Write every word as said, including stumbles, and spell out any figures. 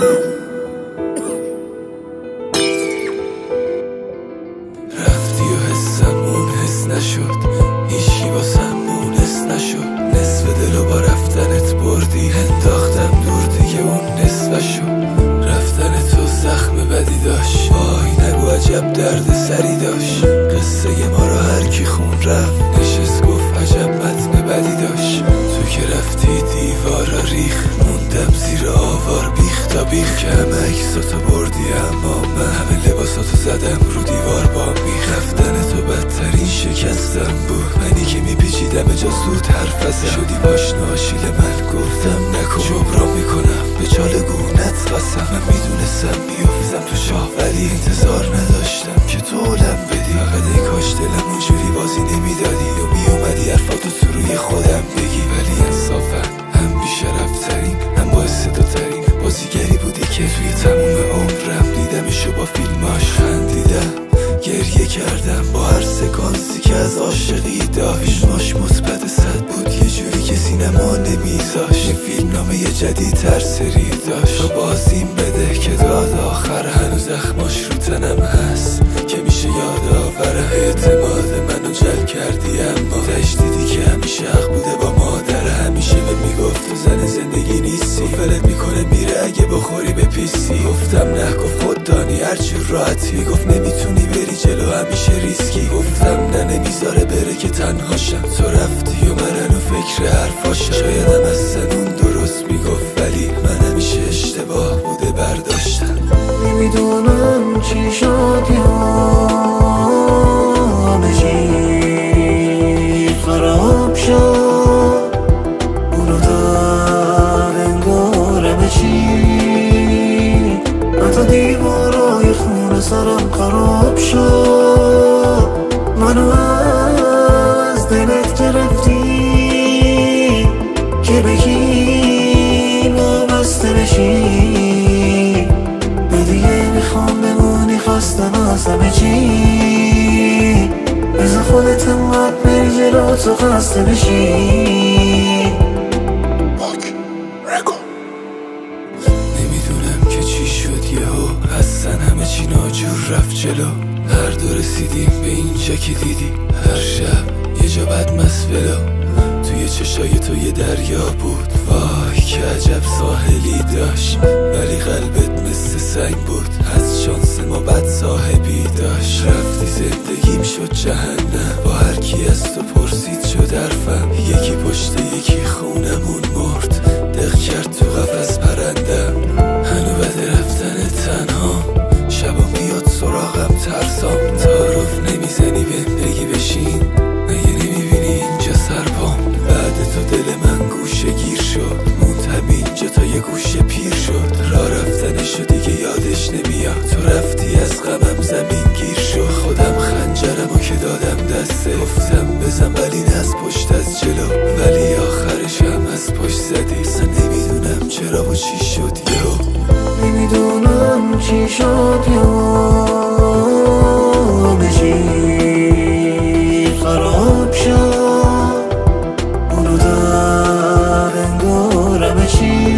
رفتی و حسمون حس نشد، هیچکی واسم مونس نشد. نصف دلو با رفتنت بردی، انداختم دور دیگه اون نصف شد. رفتن تو زخم بدی داشت، وای نگو عجب درد سری داشت. قصه ما رو هر کی خون رفت، نشست گفت عجب متن بدی داشت. تو که رفتی دیوارا ریخ، موندم زیر آوار بیخ تا بیخ. که همه عکساتو بردی اما من همه لباساتو زدم رو دیوار با میخ. رفتن تو بدترین شکستم بود، منی که میپیچیدم اجا زود حرف ازم. شدی پاشنه آشیل من، گفتم نکن جبران میکنم به چال گونت قسم. من میدونستم میافتم تو شاه ولی انتظار نداشتم که تو علم بدی. فقط ای کاش دلم اونجوری بازی نمیدادی و میومدی حرفاتو تو روی خودم بگی. ولی انصافا هم بیشرف ترین هم باعث دو ترین بازیگری بودی که توی تموم عمرم دیدمشو با فیلماش. خندیدم گریه کردم با هر سکانسی که از عاشقی داشت. فیلماش مثبت صد بود یه جوری که سینما نمیذاش. این فیلم نامه یه جدید تر سری داشت و بازیم بده که داد آخر هنوز زخماش رو تنم هست که میشه یاد آوره. اعتماد منو جل کردی اما تش دیدی که همیشه حق بوده با مادر. همیشه به میگفت تو زن زندگی نیستی، فلت میکنه میره اگه بخوری به پیسی. گفتم نه، گفت خود دانی هرچی راحتی. گفت نمیتونی بری جلو همیشه ریسکی. گفتم نه نمیذاره بره که تنهاشم. تو رفتی و من هنو فکر حرفاشم. شایدم از سنون درست میگفت ولی من همیشه اشتباه بوده برداشتم. نمیدونم چی شد همه چی خراب شد. اونو در انگار همه چی حتی دیوارای خونه سرم خراب شد. منو از دلت گرفتی که بگی وابسته بشی. دیگه میخوام بمونی خواستم از همه چی. بذار خودت انقدر بری جلو تو خسته بشی. نمیدونم که چی شد یهو اصلا همه چی ناجور رفت جلو. هر دو رسیدیم به اینجا که دیدی هر شب یه جا بد مسفلو. توی چشای تو یه دریا بود، وای که عجب ساحلی داشت. ولی قلبت مثل سنگ بود، از شانس ما بد صاحبی داشت. رفتی زندگیم شد جهنم، با هر کی از تو پرسید شد حرفم. یکی پشت یکی خونمون مرد، دق کرد تو قفس پرندم. هنو بده رفتن تنها، شبا میاد سراغم ترسام. تعارف نمیزنی بهم بگی بشین، مگه نمیبینی اینجا سرپام. بعد تو دل من گوشه گیر شد، موند همینجا تا یه گوشه پیر شد. راه رفتنشو دیگه یادش نمیاد، تو رفتی از غمم زمین گیر شد. خودم خنجرمو که دادم دسته، گفتم بزن ولی نه از پشت از جلو. ولی آخرش هم از پشت زدی، اصلا نمیدونم چرا و چی شد یهو. نمیدونم چی شد همه چی خراب شد. اونو در انگار همه چی